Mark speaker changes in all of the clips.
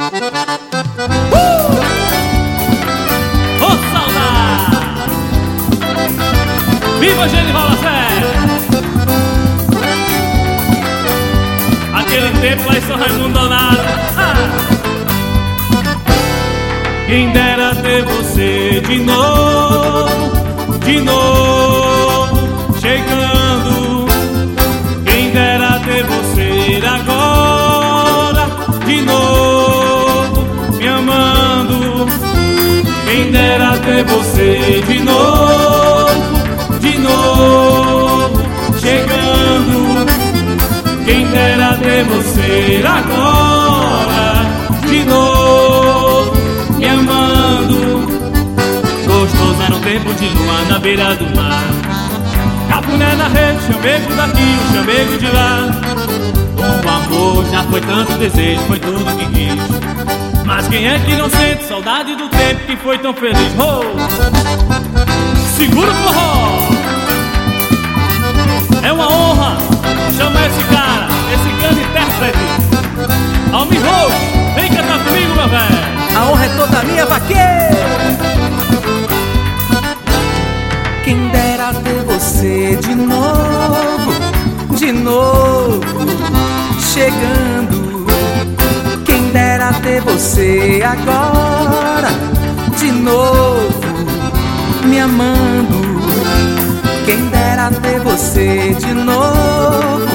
Speaker 1: Ô saudade! Viva Genival Lacerda! Aquele tempo lá em São Raimundo Dourado. Quem dera ter você de novo, chegando. Quem dera ter você agora, de novo, me amando. Quem dera ter você de novo, chegando. Quem dera ter você agora, de novo, me amando. Gostoso era um tempo de lua na beira do mar, cafuné na rede, chamego daqui, um chamego de lá. O amor já foi tanto desejo, foi tudo que quis. Mas quem é que não sente saudade do tempo que foi tão feliz? Oh! Segura o forró! É uma honra chamar esse cara, esse grande intérprete, Almir Roxo. Vem cantar comigo, meu velho.
Speaker 2: A honra é toda minha, vaqueiro. Quem dera ter você de novo, chegando. Quem dera ter você agora, de novo, me amando. Quem dera ter você de novo,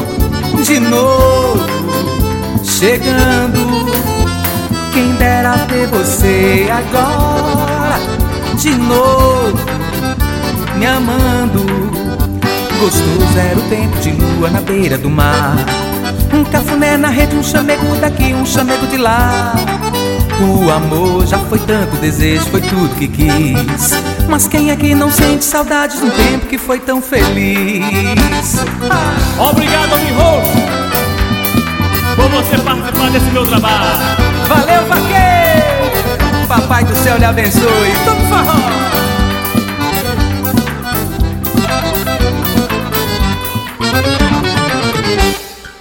Speaker 2: chegando. Quem dera ter você agora, de novo, me amando. Gostoso era o tempo de lua na beira do mar, um cafuné na rede, um chamego daqui, um chamego de lá. O amor já foi tanto desejo, foi tudo que quis. Mas quem é que não sente saudades de um tempo que foi tão feliz?
Speaker 1: Obrigado, Almir Roxo, por você participar desse meu trabalho.
Speaker 2: Valeu, vaqueiro! Papai do céu lhe abençoe. Toma forró!